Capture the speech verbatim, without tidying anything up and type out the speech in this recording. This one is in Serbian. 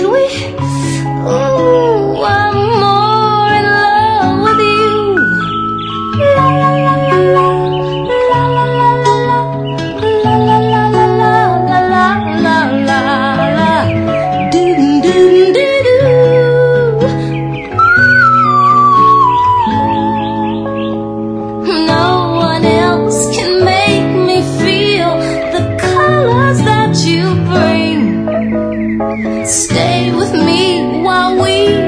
and we, ooh, I'm more in love with you. La la la la la, la la la la la, la la la la la, la la la la, do do do do. No one else can make me feel the colors that you bring. Stay with me while we